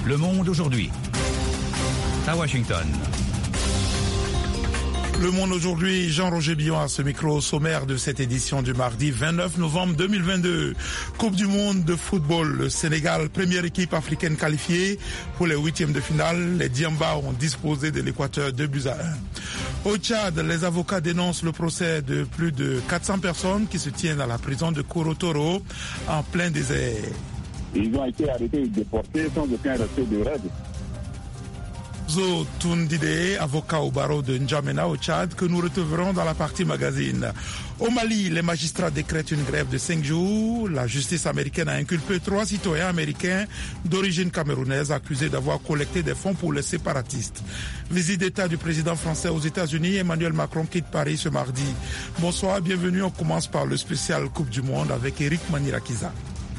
Le Monde aujourd'hui. À Washington. Le Monde aujourd'hui, Jean-Roger Billon à ce micro, sommaire de cette édition du mardi 29 novembre 2022. Coupe du monde de football, le Sénégal, première équipe africaine qualifiée pour les huitièmes de finale. Les Diamba ont disposé de l'Équateur 2-1. Au Tchad, les avocats dénoncent le procès de plus de 400 personnes qui se tiennent à la prison de Korotoro en plein désert. Ils ont été arrêtés et déportés sans aucun respect de règles. Zo Tundide, avocat au barreau de N'Djamena au Tchad, que nous retrouverons dans la partie magazine. Au Mali, les magistrats décrètent une grève de 5 jours. La justice américaine a inculpé 3 citoyens américains d'origine camerounaise accusés d'avoir collecté des fonds pour les séparatistes. Visite d'État du président français aux États-Unis, Emmanuel Macron quitte Paris ce mardi. Bonsoir, bienvenue. On commence par le spécial Coupe du Monde avec Eric Manirakiza.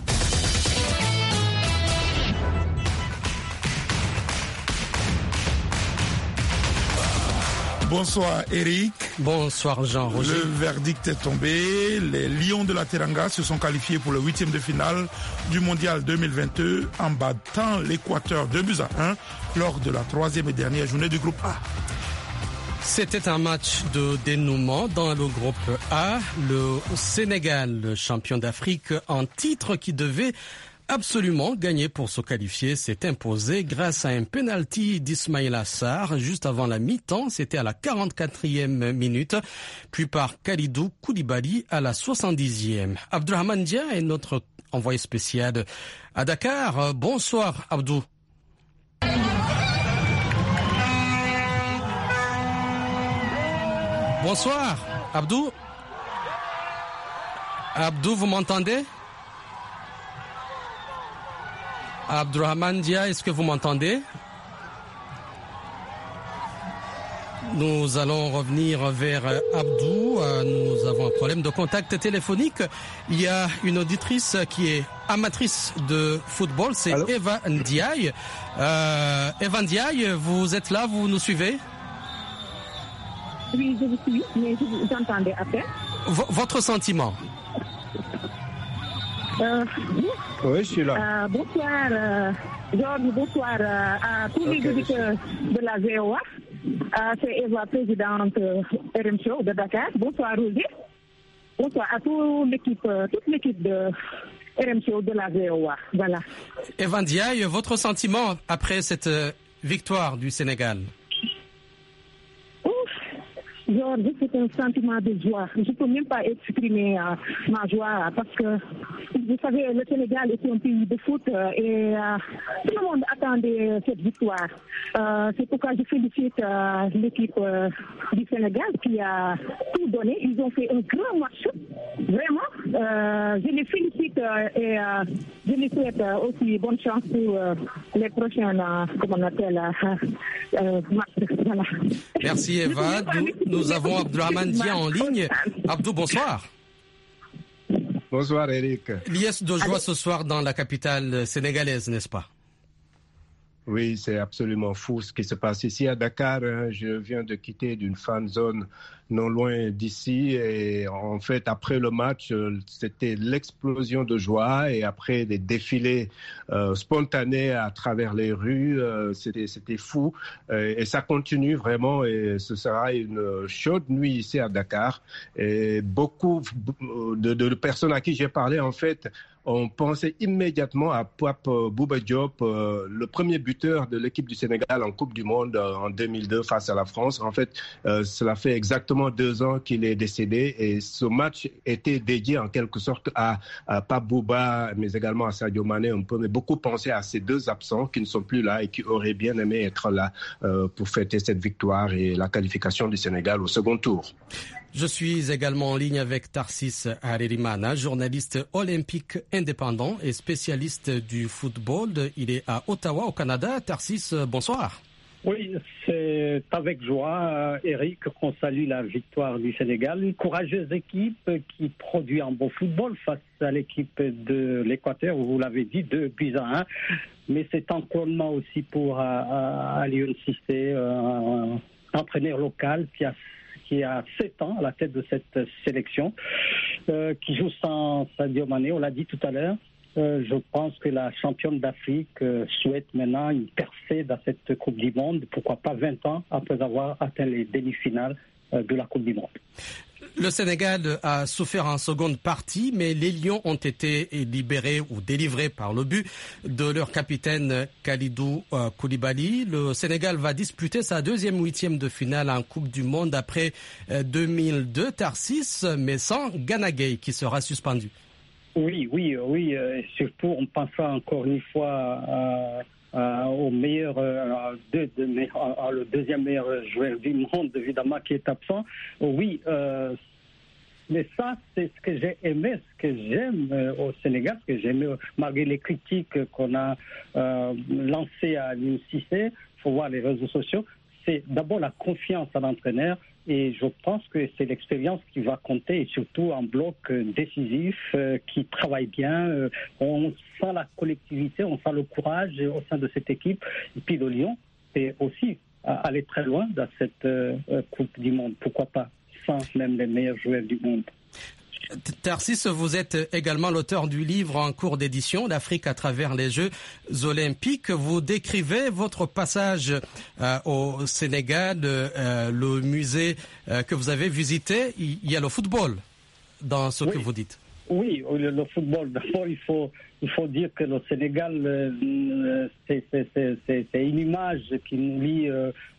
Bonsoir Eric. Bonsoir Jean-Roger. Le verdict est tombé. Les Lions de la Teranga se sont qualifiés pour le huitième de finale du Mondial 2022 en battant l'Équateur 2-1 lors de la troisième et dernière journée du groupe A. C'était un match de dénouement dans le groupe A. Le Sénégal, le champion d'Afrique en titre qui devait absolument gagné pour se qualifier, s'est imposé grâce à un penalty d'Ismaïla Sarr juste avant la mi-temps. C'était à la 44e minute, puis par Khalidou Koulibaly à la 70e. Abdourahmane Dia est notre envoyé spécial à Dakar. Bonsoir Abdou. Bonsoir Abdou. Abdou, vous m'entendez? Abdourahmane Dia, est-ce que vous m'entendez? Nous allons revenir vers Abdou. Nous avons un problème de contact téléphonique. Il y a une auditrice qui est amatrice de football, c'est Eva Ndiaye. Eva Ndiaye, vous êtes là, vous nous suivez? Oui, je vous suis, mais vous entendez après. Votre sentiment? Oui, je suis là. Bonsoir, Georges, bonsoir à tous les auditeurs de la VOA. C'est Eva, présidente RM Show de Dakar. Bonsoir, Roger. Bonsoir à toute l'équipe de RM Show de la VOA. Voilà. Eva Ndiaye, votre sentiment après cette victoire du Sénégal? Georges, c'est un sentiment de joie. Je ne peux même pas exprimer ma joie parce que, vous savez, le Sénégal est un pays de foot et tout le monde attendait cette victoire. C'est pourquoi je félicite l'équipe du Sénégal qui a tout donné. Ils ont fait un grand match. Vraiment, je les félicite et je les souhaite aussi bonne chance pour les prochaines, comment on appelle, matchs. Voilà. Merci Eva. Nous avons Abdourahmane Dia en ligne. Abdou, bonsoir. Bonsoir Eric. Liesse de joie ce soir dans la capitale sénégalaise, n'est-ce pas? Oui, c'est absolument fou ce qui se passe ici à Dakar. Je viens de quitter d'une fan zone non loin d'ici et en fait après le match c'était l'explosion de joie et après des défilés spontanés à travers les rues, c'était fou et ça continue vraiment et ce sera une chaude nuit ici à Dakar et beaucoup de personnes à qui j'ai parlé en fait on pensait immédiatement à Pape Bouba Diop, le premier buteur de l'équipe du Sénégal en Coupe du Monde en 2002 face à la France. En fait, cela fait exactement 2 ans qu'il est décédé et ce match était dédié en quelque sorte à Pape Bouba, mais également à Sadio Mané. On peut beaucoup penser à ces 2 absents qui ne sont plus là et qui auraient bien aimé être là pour fêter cette victoire et la qualification du Sénégal au second tour. Je suis également en ligne avec Tarsis Harerimana, journaliste olympique indépendant et spécialiste du football. Il est à Ottawa, au Canada. Tarsis, bonsoir. Oui, c'est avec joie, Eric, qu'on salue la victoire du Sénégal. Une courageuse équipe qui produit un beau football face à l'équipe de l'Équateur, vous l'avez dit, 2-1. Mais c'est un couronnement aussi pour Aliou Cissé, entraîneur local qui a 7 ans à la tête de cette sélection, qui joue sans Sadio Mané, on l'a dit tout à l'heure. Je pense que la championne d'Afrique souhaite maintenant une percée dans cette Coupe du Monde, pourquoi pas 20 ans après avoir atteint les demi-finales de la Coupe du Monde. Le Sénégal a souffert en seconde partie, mais les Lions ont été libérés ou délivrés par le but de leur capitaine Kalidou Koulibaly. Le Sénégal va disputer sa deuxième huitième de finale en Coupe du Monde après 2002 Tarsis, mais sans Gana Gueye qui sera suspendu. Oui. Et surtout, on pensera encore une fois au meilleur, le deuxième meilleur joueur du monde, évidemment, qui est absent. Oui, mais ça, c'est ce que j'ai aimé, ce que j'aime au Sénégal, ce que j'ai aimé, malgré les critiques qu'on a lancées à Aliou Cissé, il faut voir les réseaux sociaux, c'est d'abord la confiance à l'entraîneur. Et je pense que c'est l'expérience qui va compter, et surtout un bloc décisif qui travaille bien. On sent la collectivité, on sent le courage au sein de cette équipe. Et puis le Lyon, c'est aussi aller très loin dans cette Coupe du Monde. Pourquoi pas, sans même les meilleurs joueurs du monde. Tarsis, vous êtes également l'auteur du livre en cours d'édition, L'Afrique à travers les Jeux Olympiques. Vous décrivez votre passage au Sénégal, le musée que vous avez visité. Il y a le football dans ce que vous dites. Oui, le football. D'abord, il faut dire que le Sénégal, c'est une image qui nous lie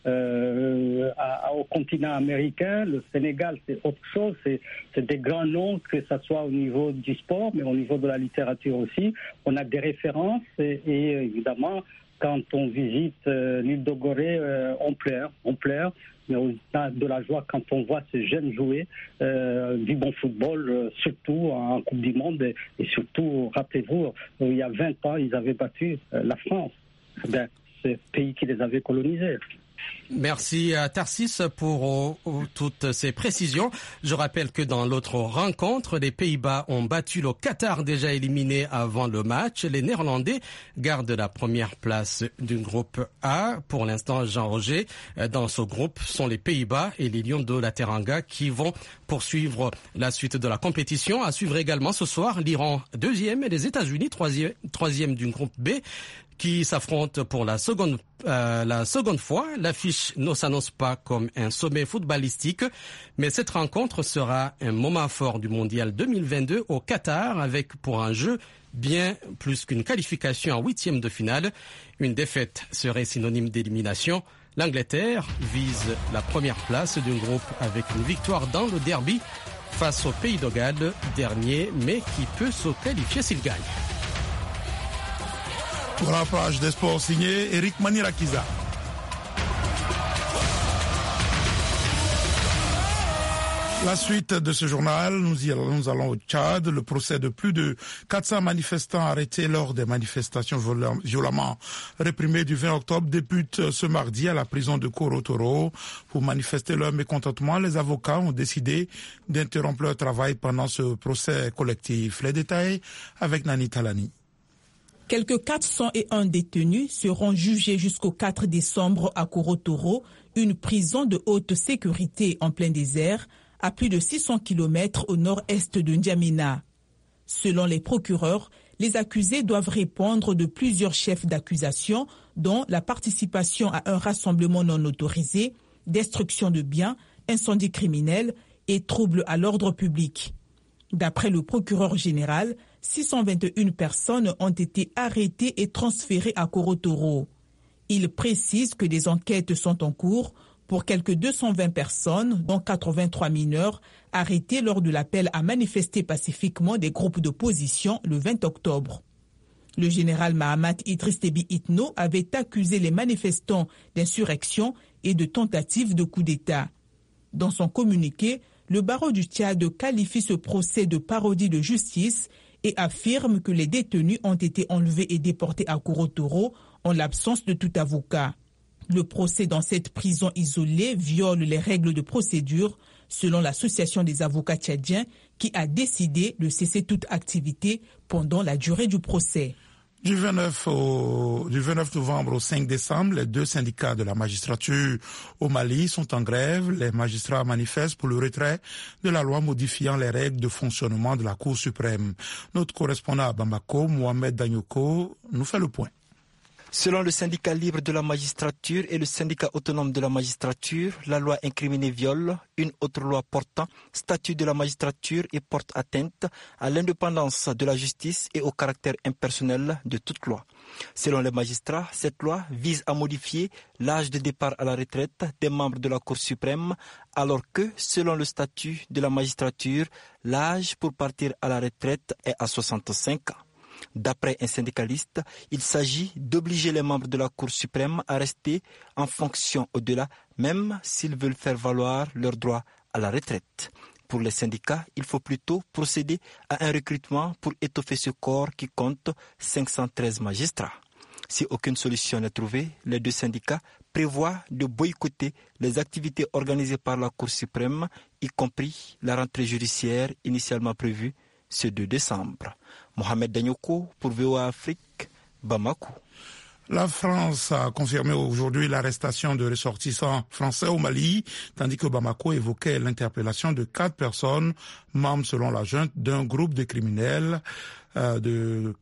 au continent américain. Le Sénégal, c'est autre chose. C'est des grands noms, que ce soit au niveau du sport, mais au niveau de la littérature aussi. On a des références et évidemment, quand on visite l'île de Gorée, on pleure. Mais on a de la joie quand on voit ces jeunes jouer du bon football, surtout en Coupe du Monde. Et surtout, rappelez-vous, il y a 20 ans, ils avaient battu la France, ce pays qui les avait colonisés. Merci à Tarsis pour toutes ces précisions. Je rappelle que dans l'autre rencontre, les Pays-Bas ont battu le Qatar, déjà éliminé avant le match. Les Néerlandais gardent la première place du groupe A. Pour l'instant, Jean-Roger, dans ce groupe sont les Pays-Bas et les Lions de la Teranga qui vont poursuivre la suite de la compétition. À suivre également ce soir, l'Iran deuxième et les États-Unis troisième du groupe B, qui s'affrontent pour la seconde fois. L'affiche ne s'annonce pas comme un sommet footballistique, mais cette rencontre sera un moment fort du Mondial 2022 au Qatar, avec pour un jeu bien plus qu'une qualification en huitième de finale. Une défaite serait synonyme d'élimination. L'Angleterre vise la première place du groupe avec une victoire dans le derby face au Pays de Galles, dernier, mais qui peut se qualifier s'il gagne. Pour la page des sports signée Eric Manirakiza. La suite de ce journal, nous allons au Tchad. Le procès de plus de 400 manifestants arrêtés lors des manifestations violemment réprimées du 20 octobre débute ce mardi à la prison de Koro Toro. Pour manifester leur mécontentement, les avocats ont décidé d'interrompre leur travail pendant ce procès collectif. Les détails avec Nani Talani. Quelques 401 détenus seront jugés jusqu'au 4 décembre à Koro Toro, une prison de haute sécurité en plein désert, à plus de 600 km au nord-est de N'Djamena. Selon les procureurs, les accusés doivent répondre de plusieurs chefs d'accusation, dont la participation à un rassemblement non autorisé, destruction de biens, incendie criminel et troubles à l'ordre public. D'après le procureur général, 621 personnes ont été arrêtées et transférées à Koro Toro. Il précise que des enquêtes sont en cours pour quelques 220 personnes, dont 83 mineurs, arrêtés lors de l'appel à manifester pacifiquement des groupes d'opposition le 20 octobre. Le général Mahamat Idriss Déby Itno avait accusé les manifestants d'insurrection et de tentative de coup d'État. Dans son communiqué, le barreau du Tchad qualifie ce procès de parodie de justice et affirme que les détenus ont été enlevés et déportés à Koro Toro en l'absence de tout avocat. Le procès dans cette prison isolée viole les règles de procédure selon l'association des avocats tchadiens qui a décidé de cesser toute activité pendant la durée du procès. Du 29 novembre au 5 décembre, les 2 syndicats de la magistrature au Mali sont en grève. Les magistrats manifestent pour le retrait de la loi modifiant les règles de fonctionnement de la Cour suprême. Notre correspondant à Bamako, Mohamed Danyoko, nous fait le point. Selon le syndicat libre de la magistrature et le syndicat autonome de la magistrature, la loi incriminée viole une autre loi portant statut de la magistrature et porte atteinte à l'indépendance de la justice et au caractère impersonnel de toute loi. Selon les magistrats, cette loi vise à modifier l'âge de départ à la retraite des membres de la Cour suprême, alors que, selon le statut de la magistrature, l'âge pour partir à la retraite est à 65 ans. D'après un syndicaliste, il s'agit d'obliger les membres de la Cour suprême à rester en fonction au-delà, même s'ils veulent faire valoir leurs droits à la retraite. Pour les syndicats, il faut plutôt procéder à un recrutement pour étoffer ce corps qui compte 513 magistrats. Si aucune solution n'est trouvée, les 2 syndicats prévoient de boycotter les activités organisées par la Cour suprême, y compris la rentrée judiciaire initialement prévue ce 2 décembre. Mohamed Danyoko pour VOA Afrique, Bamako. La France a confirmé aujourd'hui l'arrestation de ressortissants français au Mali, tandis que Bamako évoquait l'interpellation de 4 personnes, membres selon la junte d'un groupe de criminels, et de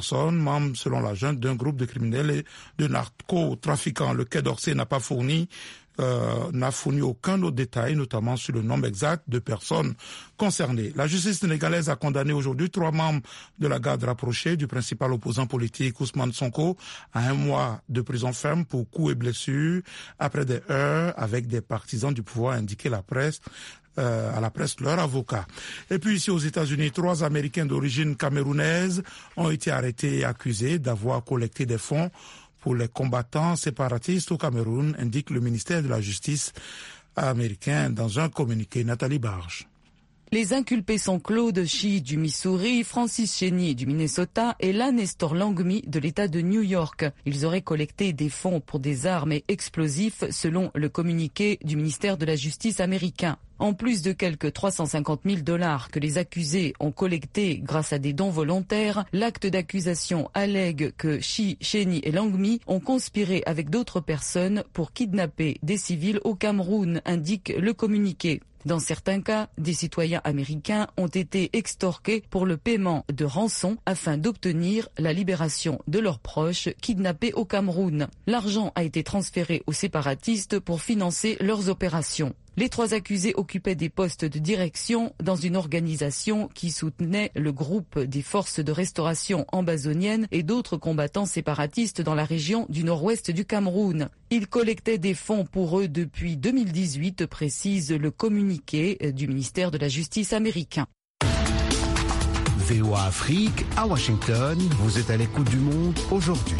narcotrafiquants. Le Quai d'Orsay n'a fourni aucun autre détail, notamment sur le nombre exact de personnes concernées. La justice sénégalaise a condamné aujourd'hui 3 membres de la garde rapprochée du principal opposant politique Ousmane Sonko à 1 mois de prison ferme pour coups et blessures après des heurts avec des partisans du pouvoir, a indiqué à la presse leur avocat. Et puis ici aux États-Unis, 3 Américains d'origine camerounaise ont été arrêtés et accusés d'avoir collecté des fonds pour les combattants séparatistes au Cameroun, indique le ministère de la Justice américain dans un communiqué. Nathalie Barge. Les inculpés sont Claude Chi du Missouri, Francis Chénier du Minnesota et Lan Nestor Langmi de l'État de New York. Ils auraient collecté des fonds pour des armes et explosifs selon le communiqué du ministère de la Justice américain. En plus de quelques 350 000 $ que les accusés ont collectés grâce à des dons volontaires, l'acte d'accusation allègue que Chi, Chéni et Langmi ont conspiré avec d'autres personnes pour kidnapper des civils au Cameroun, indique le communiqué. Dans certains cas, des citoyens américains ont été extorqués pour le paiement de rançons afin d'obtenir la libération de leurs proches kidnappés au Cameroun. L'argent a été transféré aux séparatistes pour financer leurs opérations. Les 3 accusés occupaient des postes de direction dans une organisation qui soutenait le groupe des forces de restauration ambazoniennes et d'autres combattants séparatistes dans la région du nord-ouest du Cameroun. Ils collectaient des fonds pour eux depuis 2018, précise le communiqué du ministère de la Justice américain. VOA Afrique, à Washington, vous êtes à l'écoute du monde aujourd'hui.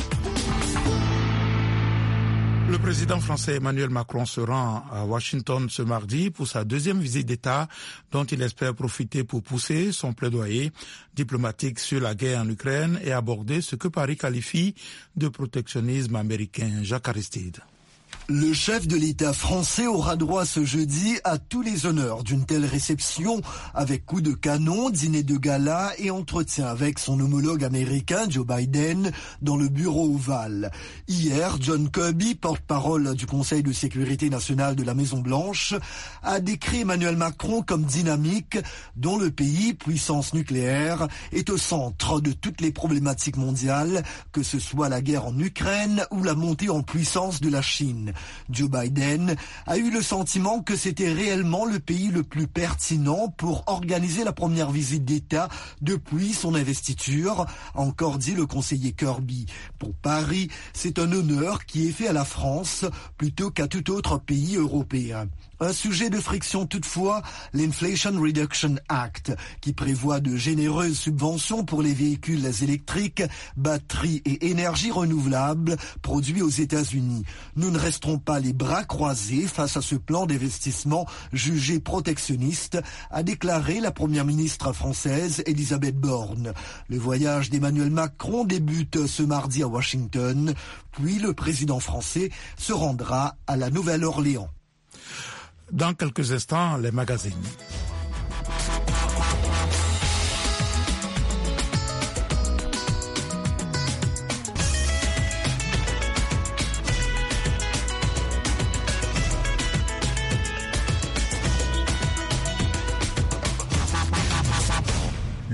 Le président français Emmanuel Macron se rend à Washington ce mardi pour sa 2e visite d'État dont il espère profiter pour pousser son plaidoyer diplomatique sur la guerre en Ukraine et aborder ce que Paris qualifie de protectionnisme américain. Jacques Aristide. Le chef de l'État français aura droit ce jeudi à tous les honneurs d'une telle réception avec coups de canon, dîner de gala et entretien avec son homologue américain Joe Biden dans le bureau ovale. Hier, John Kirby, porte-parole du Conseil de sécurité nationale de la Maison-Blanche, a décrit Emmanuel Macron comme dynamique, dont le pays, puissance nucléaire, est au centre de toutes les problématiques mondiales, que ce soit la guerre en Ukraine ou la montée en puissance de la Chine. Joe Biden a eu le sentiment que c'était réellement le pays le plus pertinent pour organiser la première visite d'État depuis son investiture, a encore dit le conseiller Kirby. Pour Paris, c'est un honneur qui est fait à la France plutôt qu'à tout autre pays européen. Un sujet de friction toutefois, l'Inflation Reduction Act, qui prévoit de généreuses subventions pour les véhicules électriques, batteries et énergies renouvelables produits aux États-Unis. Nous ne resterons pas les bras croisés face à ce plan d'investissement jugé protectionniste, a déclaré la première ministre française Elisabeth Borne. Le voyage d'Emmanuel Macron débute ce mardi à Washington, puis le président français se rendra à la Nouvelle-Orléans. Dans quelques instants, les magazines.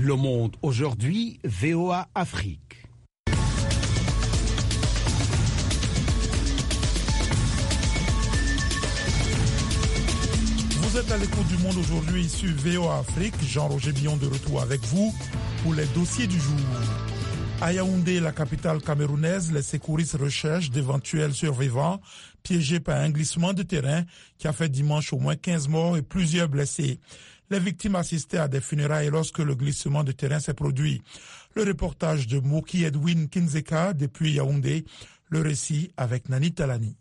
Le Monde aujourd'hui, VOA Afrique. Vous êtes à l'écoute du Monde aujourd'hui sur VOA Afrique. Jean-Roger Billon de retour avec vous pour les dossiers du jour. À Yaoundé, la capitale camerounaise, les secouristes recherchent d'éventuels survivants piégés par un glissement de terrain qui a fait dimanche au moins 15 morts et plusieurs blessés. Les victimes assistaient à des funérailles lorsque le glissement de terrain s'est produit. Le reportage de Moki Edwin Kinzeka depuis Yaoundé. Le récit avec Nani Talani.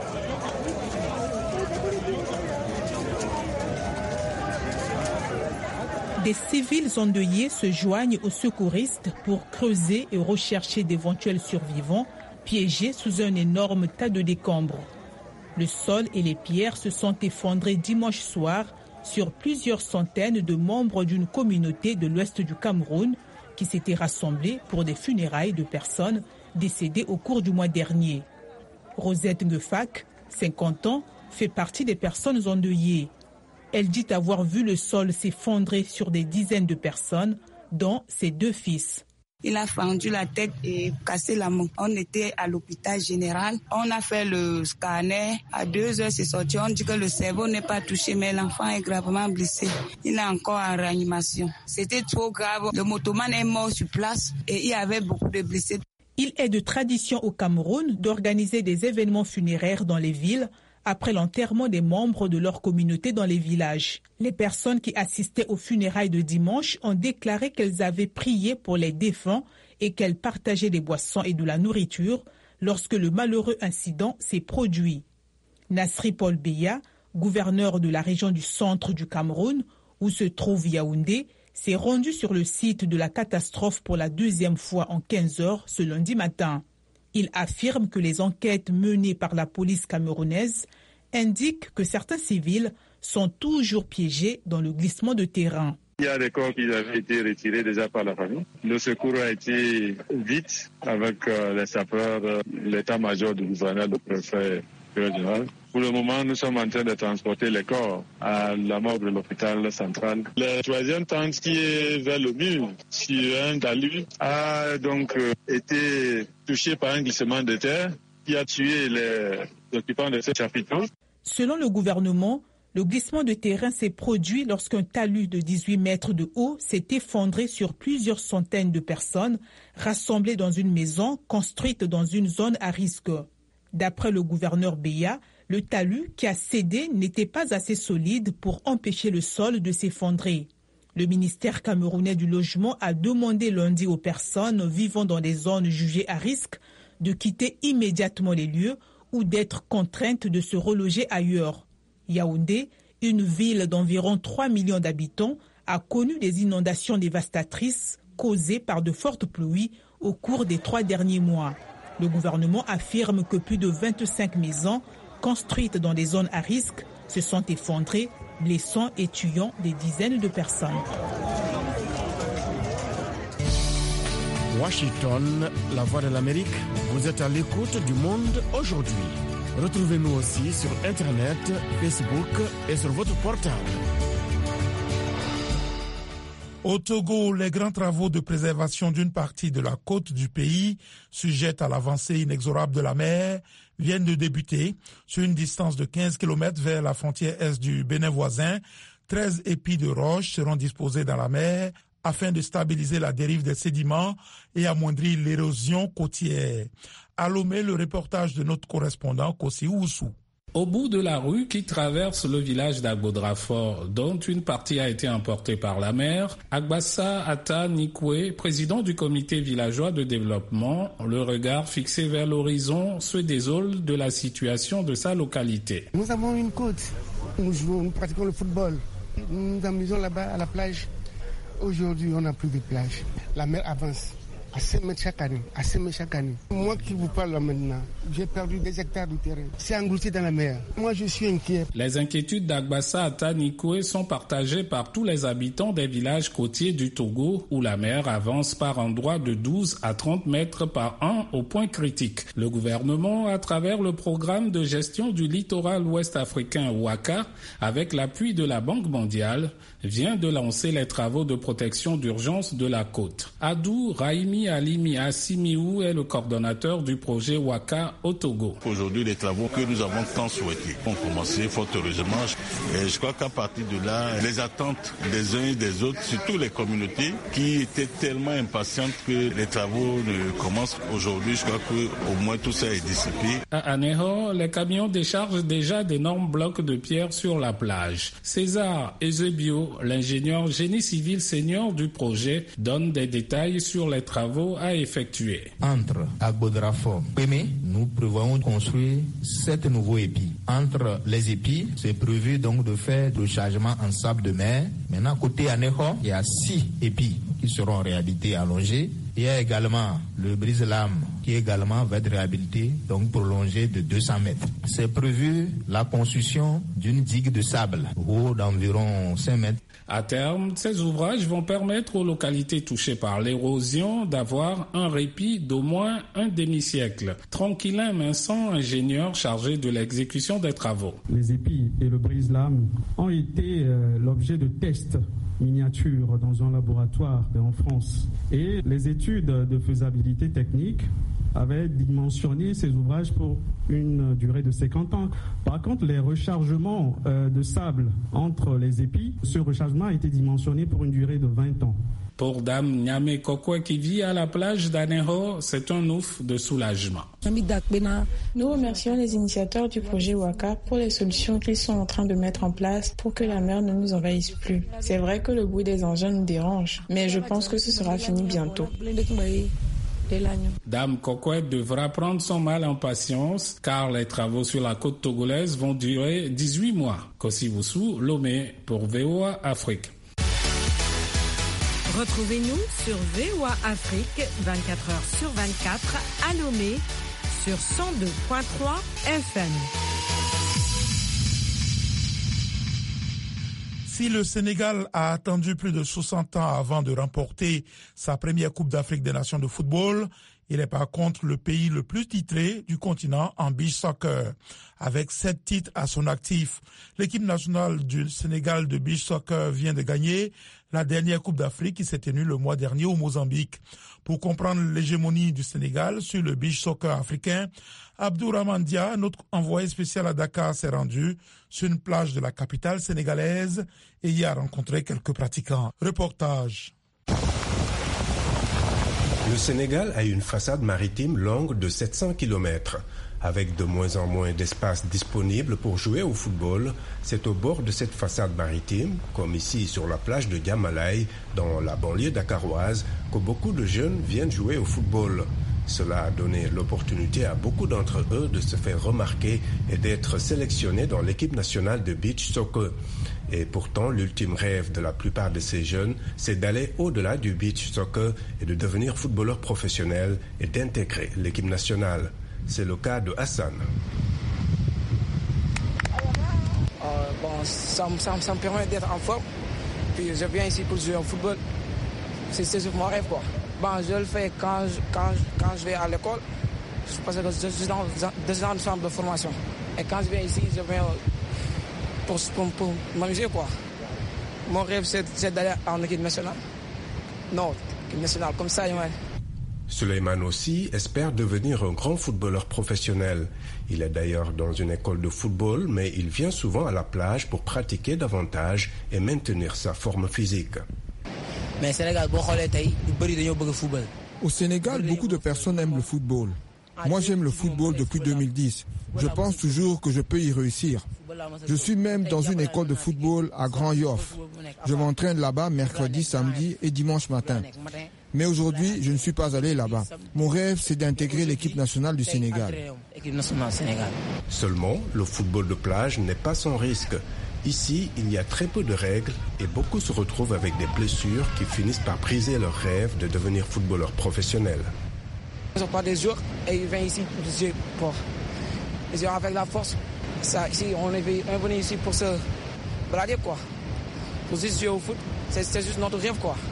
Des civils endeuillés se joignent aux secouristes pour creuser et rechercher d'éventuels survivants piégés sous un énorme tas de décombres. Le sol et les pierres se sont effondrés dimanche soir sur plusieurs centaines de membres d'une communauté de l'ouest du Cameroun qui s'étaient rassemblés pour des funérailles de personnes décédées au cours du mois dernier. Rosette Ngefak, 50 ans, fait partie des personnes endeuillées. Elle dit avoir vu le sol s'effondrer sur des dizaines de personnes, dont ses 2 fils. Il a fendu la tête et cassé la main. On était à l'hôpital général. On a fait le scanner. À 2 heures, c'est sorti. On dit que le cerveau n'est pas touché, mais l'enfant est gravement blessé. Il est encore en réanimation. C'était trop grave. Le motoman est mort sur place et il y avait beaucoup de blessés. Il est de tradition au Cameroun d'organiser des événements funéraires dans les villes après l'enterrement des membres de leur communauté dans les villages. Les personnes qui assistaient aux funérailles de dimanche ont déclaré qu'elles avaient prié pour les défunts et qu'elles partageaient des boissons et de la nourriture lorsque le malheureux incident s'est produit. Nasri Paul Beya, gouverneur de la région du centre du Cameroun, où se trouve Yaoundé, s'est rendu sur le site de la catastrophe pour la 2e fois en 15 heures ce lundi matin. Il affirme que les enquêtes menées par la police camerounaise indiquent que certains civils sont toujours piégés dans le glissement de terrain. Il y a des corps qui avaient été retirés déjà par la famille. Le secours a été vite avec les sapeurs, l'état-major du gouverneur, le préfet régional. Pour le moment, nous sommes en train de transporter les corps à la morgue de l'hôpital central. La 3e tente qui est vers le mur, sur un talus, a donc été touché par un glissement de terre qui a tué les occupants de ce chapiteau. Selon le gouvernement, le glissement de terrain s'est produit lorsqu'un talus de 18 mètres de haut s'est effondré sur plusieurs centaines de personnes rassemblées dans une maison construite dans une zone à risque. D'après le gouverneur Beya, le talus qui a cédé n'était pas assez solide pour empêcher le sol de s'effondrer. Le ministère camerounais du logement a demandé lundi aux personnes vivant dans des zones jugées à risque de quitter immédiatement les lieux ou d'être contraintes de se reloger ailleurs. Yaoundé, une ville d'environ 3 millions d'habitants, a connu des inondations dévastatrices causées par de fortes pluies au cours des 3 derniers mois. Le gouvernement affirme que plus de 25 maisons construites dans des zones à risque se sont effondrées, blessant et tuant des dizaines de personnes. Washington, la voix de l'Amérique, vous êtes à l'écoute du Monde aujourd'hui. Retrouvez-nous aussi sur Internet, Facebook et sur votre portable. Au Togo, les grands travaux de préservation d'une partie de la côte du pays, sujette à l'avancée inexorable de la mer, viennent de débuter. Sur une distance de 15 km vers la frontière est du Bénin voisin, 13 épis de roches seront disposés dans la mer afin de stabiliser la dérive des sédiments et amoindrir l'érosion côtière. À Lomé, le reportage de notre correspondant Kossi Oussou. Au bout de la rue qui traverse le village d'Agbodrafort, dont une partie a été emportée par la mer, Agbassa Ata Nikwe, président du comité villageois de développement, le regard fixé vers l'horizon, se désole de la situation de sa localité. Nous avons une côte, nous pratiquons le football, nous nous amusons là-bas à la plage. Aujourd'hui, on n'a plus de plage. La mer avance. à 5 mètres chaque année, à 5 mètres chaque année. Moi qui vous parle là maintenant, j'ai perdu des hectares de terrain. C'est englouti dans la mer. Moi, je suis inquiet. Les inquiétudes d'Agbassa Atta Nikwe sont partagées par tous les habitants des villages côtiers du Togo où la mer avance par endroits de 12 à 30 mètres par an au point critique. Le gouvernement, à travers le programme de gestion du littoral ouest africain WACA, avec l'appui de la Banque mondiale, vient de lancer les travaux de protection d'urgence de la côte. Adou Raimi Alimi Assimiou est le coordonnateur du projet WACA au Togo. Aujourd'hui, les travaux que nous avons tant souhaités ont commencé fort heureusement. Et je crois qu'à partir de là, les attentes des uns et des autres, surtout les communautés qui étaient tellement impatientes que les travaux ne commencent aujourd'hui, je crois qu'au moins tout ça est dissipé. À Aneho, les camions déchargent déjà d'énormes blocs de pierre sur la plage. César Ezebio, l'ingénieur génie civil senior du projet, donne des détails sur les travaux à effectuer. Entre Agbodrafort et Pémé, nous prévoyons de construire 7 nouveaux épis. Entre les épis, c'est prévu donc de faire le chargement en sable de mer. Maintenant, côté Aneho, il y a 6 épis qui seront en réalité allongés. Il y a également le brise-lame qui également va être réhabilité, donc prolongé de 200 mètres. C'est prévu la construction d'une digue de sable haut d'environ 5 mètres. À terme, ces ouvrages vont permettre aux localités touchées par l'érosion d'avoir un répit d'au moins un demi-siècle. Tranquillin Minson, ingénieur chargé de l'exécution des travaux. Les épis et le brise-lame ont été l'objet de tests miniatures dans un laboratoire en France. Et les études de faisabilité technique avaient dimensionné ces ouvrages pour une durée de 50 ans. Par contre, les rechargements de sable entre les épis, ce rechargement a été dimensionné pour une durée de 20 ans. Pour Dame Nyame Kokwe qui vit à la plage d'Aneho, c'est un ouf de soulagement. Nous remercions les initiateurs du projet WACA pour les solutions qu'ils sont en train de mettre en place pour que la mer ne nous envahisse plus. C'est vrai que le bruit des engins nous dérange, mais je pense que ce sera fini bientôt. Dame Kokwe devra prendre son mal en patience car les travaux sur la côte togolaise vont durer 18 mois. Kosivusu, Lomé pour VOA Afrique. Retrouvez-nous sur VOA Afrique 24h sur 24 à Lomé sur 102.3 FM. Si le Sénégal a attendu plus de 60 ans avant de remporter sa première Coupe d'Afrique des Nations de football, il est par contre le pays le plus titré du continent en beach soccer. Avec 7 titres à son actif, l'équipe nationale du Sénégal de beach soccer vient de gagner la dernière Coupe d'Afrique qui s'est tenue le mois dernier au Mozambique. Pour comprendre l'hégémonie du Sénégal sur le beach soccer africain, Abdourahmane Dia, notre envoyé spécial à Dakar, s'est rendu sur une plage de la capitale sénégalaise et y a rencontré quelques pratiquants. Reportage. Le Sénégal a une façade maritime longue de 700 km. Avec de moins en moins d'espace disponible pour jouer au football, c'est au bord de cette façade maritime, comme ici sur la plage de Diamalaye, dans la banlieue dakaroise, que beaucoup de jeunes viennent jouer au football. Cela a donné l'opportunité à beaucoup d'entre eux de se faire remarquer et d'être sélectionnés dans l'équipe nationale de beach soccer. Et pourtant, l'ultime rêve de la plupart de ces jeunes, c'est d'aller au-delà du beach soccer et de devenir footballeur professionnel et d'intégrer l'équipe nationale. C'est le cas de Hassan. Ça me permet d'être en forme. Puis je viens ici pour jouer au football. C'est mon rêve, quoi. Je le fais quand je vais à l'école, parce que je suis dans un centre de formation. Et quand je viens ici, je viens pour m'amuser, quoi. Mon rêve, c'est d'aller en équipe nationale. Non, équipe nationale, comme ça, Souleymane aussi espère devenir un grand footballeur professionnel. Il est d'ailleurs dans une école de football, mais il vient souvent à la plage pour pratiquer davantage et maintenir sa forme physique. Au Sénégal, beaucoup de personnes aiment le football. Moi, j'aime le football depuis 2010. Je pense toujours que je peux y réussir. Je suis même dans une école de football à Grand Yoff. Je m'entraîne là-bas mercredi, samedi et dimanche matin. Mais aujourd'hui, je ne suis pas allé là-bas. Mon rêve, c'est d'intégrer l'équipe nationale du Sénégal. Seulement, le football de plage n'est pas sans risque. Ici, il y a très peu de règles et beaucoup se retrouvent avec des blessures qui finissent par briser leur rêve de devenir footballeur professionnel. Ils n'ont pas des jours et ils viennent ici pour jouer pour. Ils jouent avec la force. Ça, ici, on est venu ici pour se balader, quoi. Pour juste jouer au foot. C'est juste notre rêve, quoi.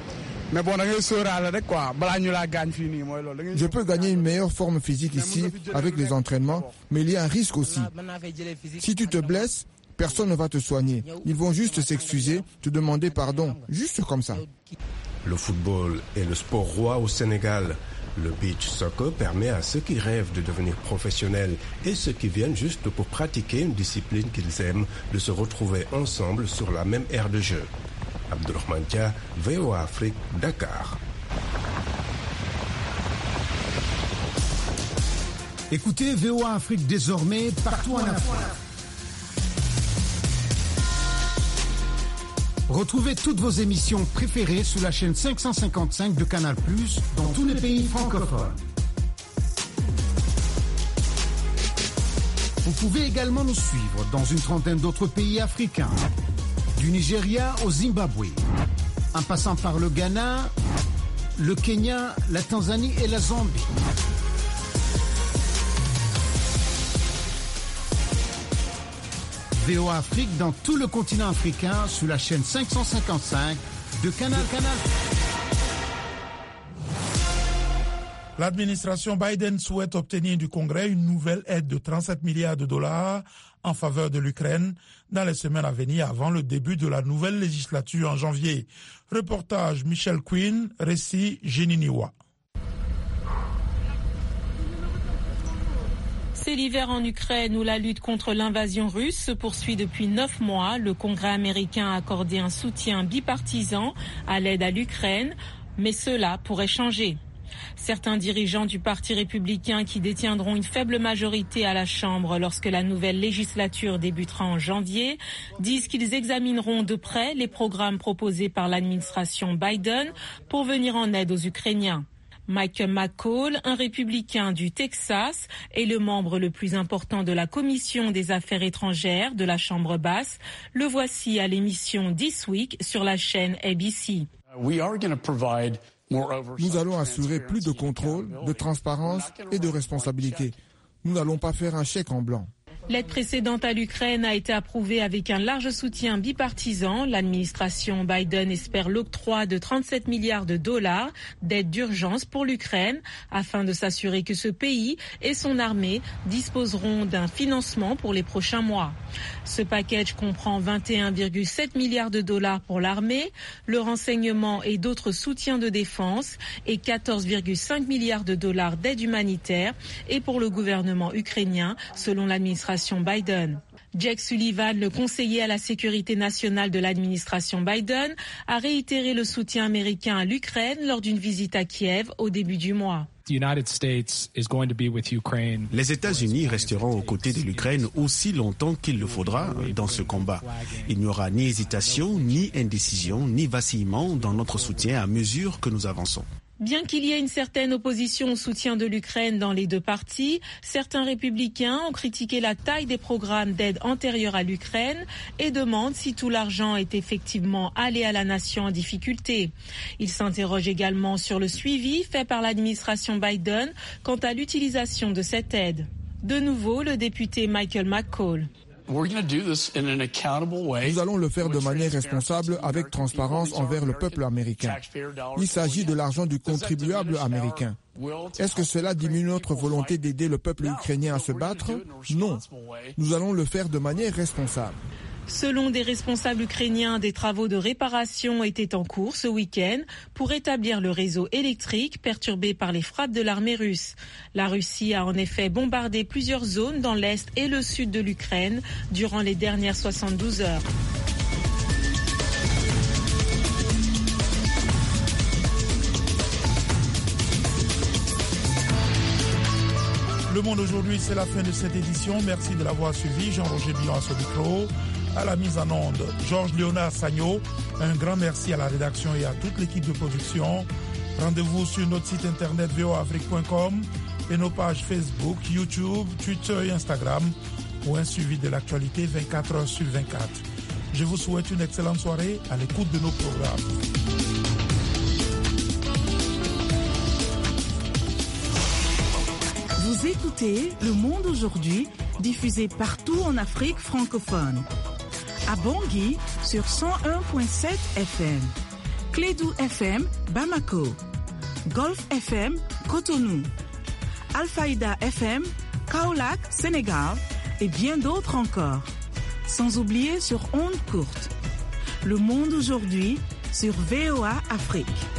Je peux gagner une meilleure forme physique ici avec les entraînements, mais il y a un risque aussi. Si tu te blesses, personne ne va te soigner. Ils vont juste s'excuser, te demander pardon, juste comme ça. Le football est le sport roi au Sénégal. Le beach soccer permet à ceux qui rêvent de devenir professionnels et ceux qui viennent juste pour pratiquer une discipline qu'ils aiment de se retrouver ensemble sur la même aire de jeu. Abdourahmane Dia, VOA Afrique, Dakar. Écoutez VOA Afrique désormais partout en Afrique. Retrouvez toutes vos émissions préférées sur la chaîne 555 de Canal+, dans tous les pays francophones. Vous pouvez également nous suivre dans une trentaine d'autres pays africains, du Nigeria au Zimbabwe, en passant par le Ghana, le Kenya, la Tanzanie et la Zambie. VOA Afrique dans tout le continent africain sur la chaîne 555 de Canal. L'administration Biden souhaite obtenir du Congrès une nouvelle aide de 37 milliards de dollars en faveur de l'Ukraine dans les semaines à venir avant le début de la nouvelle législature en janvier. Reportage Michel Quinn, récit Géniniwa. C'est l'hiver en Ukraine où la lutte contre l'invasion russe se poursuit depuis 9 mois. Le Congrès américain a accordé un soutien bipartisan à l'aide à l'Ukraine, mais cela pourrait changer. Certains dirigeants du Parti républicain qui détiendront une faible majorité à la Chambre lorsque la nouvelle législature débutera en janvier disent qu'ils examineront de près les programmes proposés par l'administration Biden pour venir en aide aux Ukrainiens. Michael McCaul, un républicain du Texas, est le membre le plus important de la Commission des Affaires étrangères de la Chambre basse. Le voici à l'émission This Week sur la chaîne ABC. Nous allons assurer plus de contrôle, de transparence et de responsabilité. Nous n'allons pas faire un chèque en blanc. L'aide précédente à l'Ukraine a été approuvée avec un large soutien bipartisan. L'administration Biden espère l'octroi de 37 milliards de dollars d'aide d'urgence pour l'Ukraine afin de s'assurer que ce pays et son armée disposeront d'un financement pour les prochains mois. Ce package comprend 21,7 milliards de dollars pour l'armée, le renseignement et d'autres soutiens de défense et 14,5 milliards de dollars d'aide humanitaire et pour le gouvernement ukrainien selon l'administration Biden. Jake Sullivan, le conseiller à la sécurité nationale de l'administration Biden, a réitéré le soutien américain à l'Ukraine lors d'une visite à Kiev au début du mois. Les États-Unis resteront aux côtés de l'Ukraine aussi longtemps qu'il le faudra dans ce combat. Il n'y aura ni hésitation, ni indécision, ni vacillement dans notre soutien à mesure que nous avançons. Bien qu'il y ait une certaine opposition au soutien de l'Ukraine dans les deux partis, certains républicains ont critiqué la taille des programmes d'aide antérieurs à l'Ukraine et demandent si tout l'argent est effectivement allé à la nation en difficulté. Ils s'interrogent également sur le suivi fait par l'administration Biden quant à l'utilisation de cette aide. De nouveau, le député Michael McCaul. Nous allons le faire de manière responsable avec transparence envers le peuple américain. Il s'agit de l'argent du contribuable américain. Est-ce que cela diminue notre volonté d'aider le peuple ukrainien à se battre? Non. Nous allons le faire de manière responsable. Selon des responsables ukrainiens, des travaux de réparation étaient en cours ce week-end pour rétablir le réseau électrique perturbé par les frappes de l'armée russe. La Russie a en effet bombardé plusieurs zones dans l'est et le sud de l'Ukraine durant les dernières 72 heures. Le Monde aujourd'hui, c'est la fin de cette édition. Merci de l'avoir suivi. Jean-Roger Billon à ce micro. À la mise en onde, Georges Léonard Sagno. Un grand merci à la rédaction et à toute l'équipe de production. Rendez-vous sur notre site internet voafrique.com et nos pages Facebook, YouTube, Twitter et Instagram pour un suivi de l'actualité 24 heures sur 24. Je vous souhaite une excellente soirée à l'écoute de nos programmes. Vous écoutez Le Monde aujourd'hui, diffusé partout en Afrique francophone. À Bangui sur 101.7 FM, Clédou FM Bamako, Golf FM Cotonou, Alfayda FM Kaolack Sénégal et bien d'autres encore. Sans oublier sur ondes courtes. Le Monde aujourd'hui sur VOA Afrique.